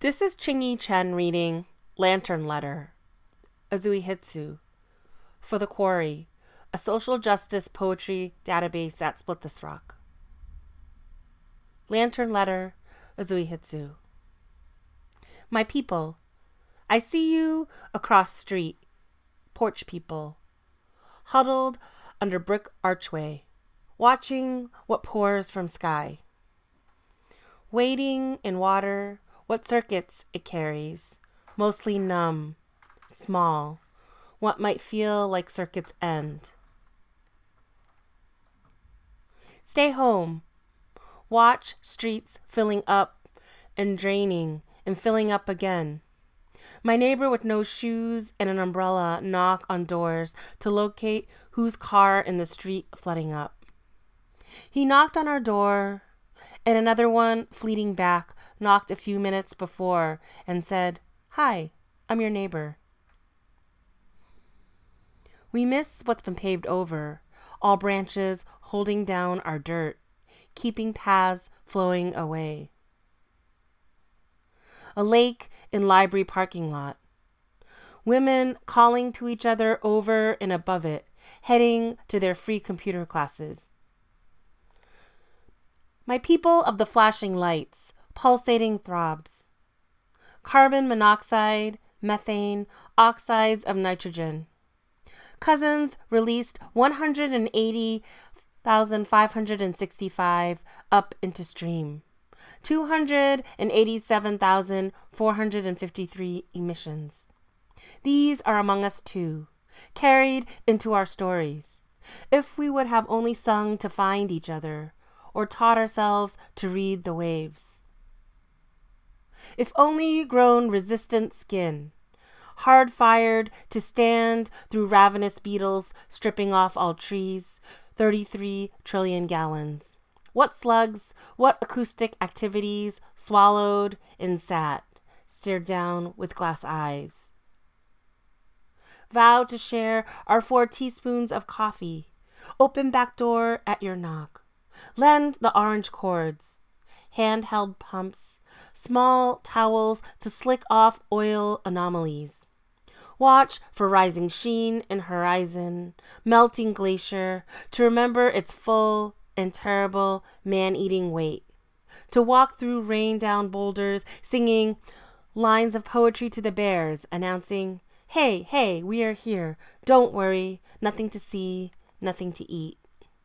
This is Chingy Chen reading Lantern Letter, Azui Hitsu, for The Quarry, a social justice poetry database at Split This Rock. Lantern Letter, Azui Hitsu. My people, I see you across street, porch people, huddled under brick archway, watching what pours from sky. Wading in water, what circuits it carries, mostly numb, small, what might feel like circuits end. Stay home. Watch streets filling up and draining and filling up again. My neighbor with no shoes and an umbrella knock on doors to locate whose car in the street flooding up. He knocked on our door, and another one, fleeting back, knocked a few minutes before and said, "Hi, I'm your neighbor." We miss what's been paved over, all branches holding down our dirt, keeping paths flowing away. A lake in library parking lot. Women calling to each other over and above it, heading to their free computer classes. My people of the flashing lights, pulsating throbs. Carbon monoxide, methane, oxides of nitrogen. Cousins released 180,565 up into stream. 287,453 emissions. These are among us too, carried into our stories. If we would have only sung to find each other, or taught ourselves to read the waves. If only grown resistant skin, hard-fired to stand through ravenous beetles stripping off all trees, 33 trillion gallons. What slugs, what acoustic activities swallowed and sat, stared down with glass eyes. Vow to share our 4 teaspoons of coffee, open back door at your knock. Lend the orange cords, handheld pumps, small towels to slick off oil anomalies. Watch for rising sheen and horizon, melting glacier, to remember its full and terrible man-eating weight. To walk through rain-down boulders, singing lines of poetry to the bears, announcing, "Hey, hey, we are here. Don't worry, nothing to see, nothing to eat."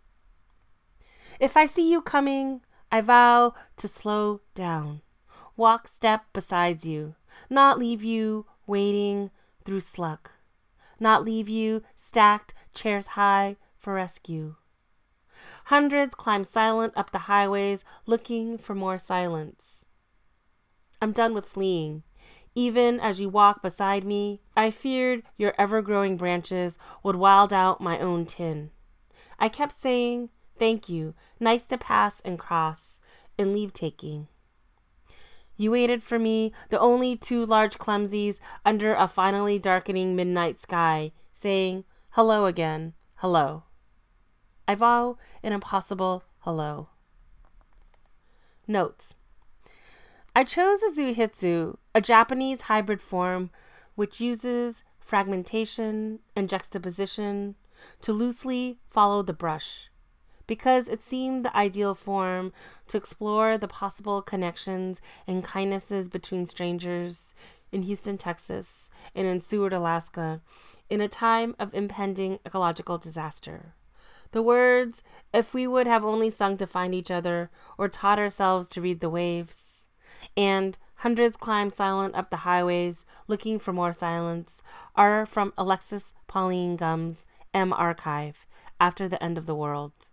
If I see you coming, I vow to slow down, walk step beside you, not leave you waiting through sluck, not leave you stacked chairs high for rescue. Hundreds climb silent up the highways looking for more silence. I'm done with fleeing. Even as you walk beside me, I feared your ever-growing branches would wild out my own tin. I kept saying, "Thank you, nice to pass and cross, and leave-taking." You waited for me, the only 2 large clumsies under a finally darkening midnight sky, saying, "Hello again, hello." I vow an impossible hello. Notes. I chose Azui Hitsu, a Japanese hybrid form which uses fragmentation and juxtaposition to loosely follow the brush, because it seemed the ideal form to explore the possible connections and kindnesses between strangers in Houston, Texas, and in Seward, Alaska, in a time of impending ecological disaster. The words, "If we would have only sung to find each other, or taught ourselves to read the waves," and "hundreds climb silent up the highways, looking for more silence," are from Alexis Pauline Gumbs' M Archive, After the End of the World.